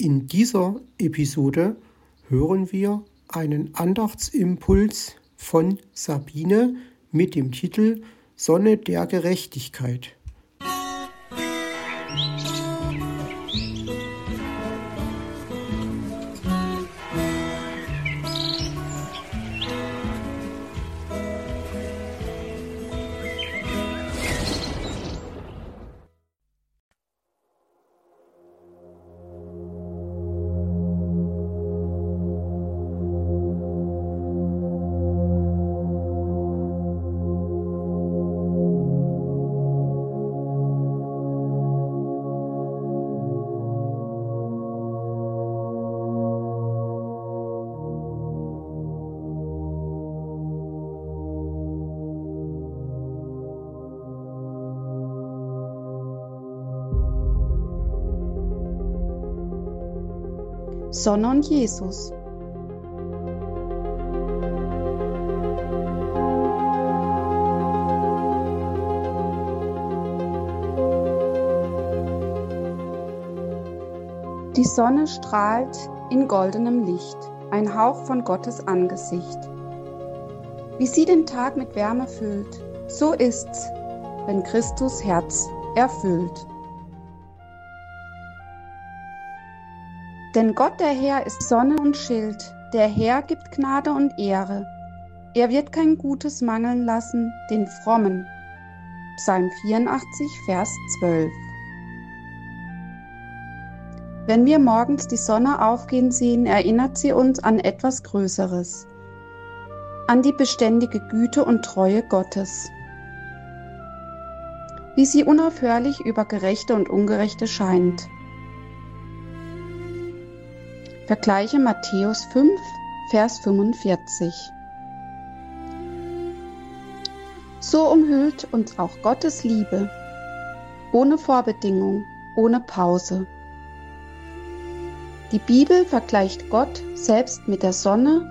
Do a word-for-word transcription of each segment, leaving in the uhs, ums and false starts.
In dieser Episode hören wir einen Andachtsimpuls von Sabine mit dem Titel Sonne der Gerechtigkeit. Sonne und Jesus. Die Sonne strahlt in goldenem Licht, ein Hauch von Gottes Angesicht. Wie sie den Tag mit Wärme füllt, so ist's, wenn Christus Herz erfüllt. Denn Gott der Herr ist Sonne und Schild, der Herr gibt Gnade und Ehre. Er wird kein Gutes mangeln lassen, den Frommen. Psalm vierundachtzig, Vers zwölf. Wenn wir morgens die Sonne aufgehen sehen, erinnert sie uns an etwas Größeres, an die beständige Güte und Treue Gottes. Wie sie unaufhörlich über Gerechte und Ungerechte scheint. Vergleiche Matthäus fünf, Vers fünfundvierzig. So umhüllt uns auch Gottes Liebe, ohne Vorbedingung, ohne Pause. Die Bibel vergleicht Gott selbst mit der Sonne,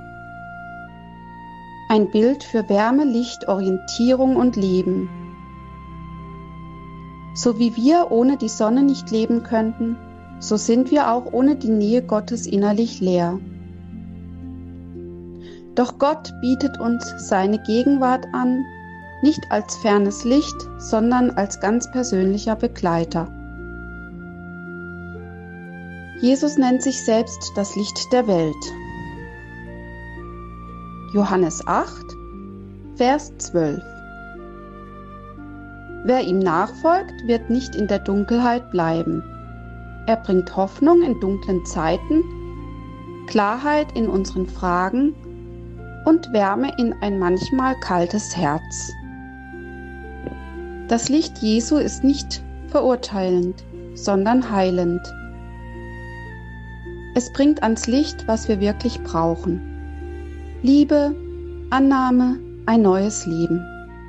ein Bild für Wärme, Licht, Orientierung und Leben. So wie wir ohne die Sonne nicht leben könnten, so sind wir auch ohne die Nähe Gottes innerlich leer. Doch Gott bietet uns seine Gegenwart an, nicht als fernes Licht, sondern als ganz persönlicher Begleiter. Jesus nennt sich selbst das Licht der Welt. Johannes acht, Vers zwölf. Wer ihm nachfolgt, wird nicht in der Dunkelheit bleiben. Er bringt Hoffnung in dunklen Zeiten, Klarheit in unseren Fragen und Wärme in ein manchmal kaltes Herz. Das Licht Jesu ist nicht verurteilend, sondern heilend. Es bringt ans Licht, was wir wirklich brauchen. Liebe, Annahme, ein neues Leben.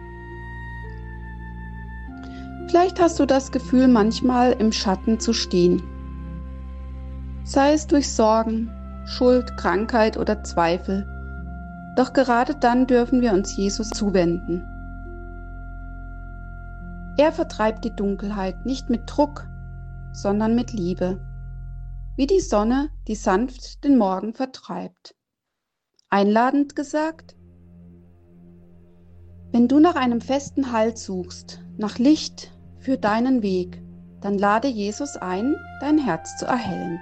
Vielleicht hast du das Gefühl, manchmal im Schatten zu stehen. Sei es durch Sorgen, Schuld, Krankheit oder Zweifel. Doch gerade dann dürfen wir uns Jesus zuwenden. Er vertreibt die Dunkelheit nicht mit Druck, sondern mit Liebe. Wie die Sonne, die sanft den Morgen vertreibt. Einladend gesagt: Wenn du nach einem festen Halt suchst, nach Licht für deinen Weg, dann lade Jesus ein, dein Herz zu erhellen.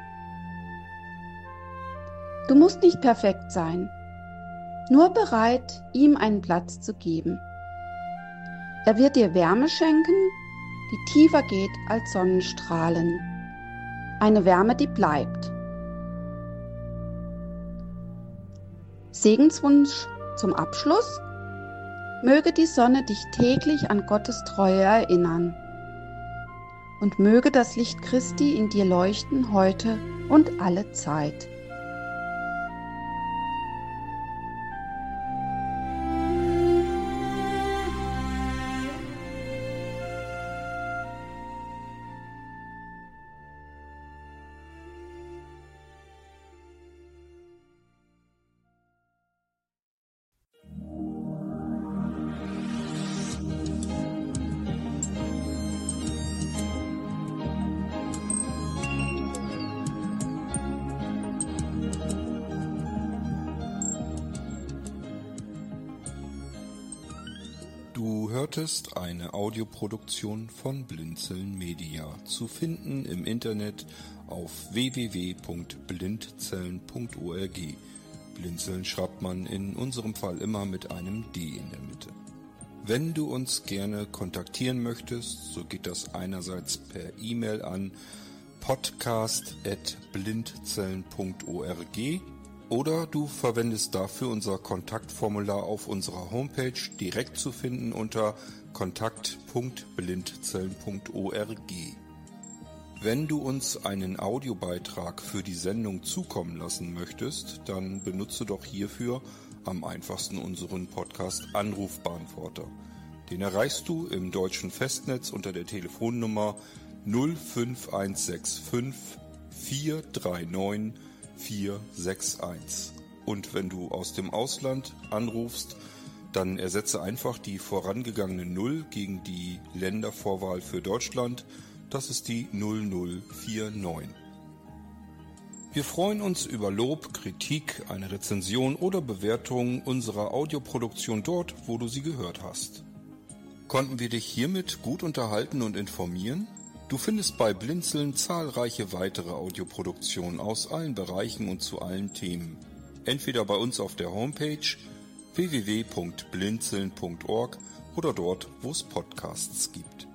Du musst nicht perfekt sein, nur bereit, ihm einen Platz zu geben. Er wird dir Wärme schenken, die tiefer geht als Sonnenstrahlen. Eine Wärme, die bleibt. Segenswunsch zum Abschluss: Möge die Sonne dich täglich an Gottes Treue erinnern. Und möge das Licht Christi in dir leuchten heute und alle Zeit. hörtest eine Audioproduktion von Blinzeln Media, zu finden im Internet auf w w w punkt blindzellen punkt org. Blinzeln schreibt man in unserem Fall immer mit einem D in der Mitte. Wenn du uns gerne kontaktieren möchtest, so geht das einerseits per E-Mail an podcast at blindzellen punkt org oder du verwendest dafür unser Kontaktformular auf unserer Homepage, direkt zu finden unter kontakt punkt blindzellen punkt org. Wenn du uns einen Audiobeitrag für die Sendung zukommen lassen möchtest, dann benutze doch hierfür am einfachsten unseren Podcast Anrufbeantworter. Den erreichst du im deutschen Festnetz unter der Telefonnummer null fünf eins sechs fünf vier drei neun vier sechs eins. Und wenn du aus dem Ausland anrufst, dann ersetze einfach die vorangegangene Null gegen die Ländervorwahl für Deutschland. Das ist die null null vier neun. Wir freuen uns über Lob, Kritik, eine Rezension oder Bewertung unserer Audioproduktion dort, wo du sie gehört hast. Konnten wir dich hiermit gut unterhalten und informieren? Du findest bei Blinzeln zahlreiche weitere Audioproduktionen aus allen Bereichen und zu allen Themen. Entweder bei uns auf der Homepage w w w punkt blinzeln punkt org oder dort, wo es Podcasts gibt.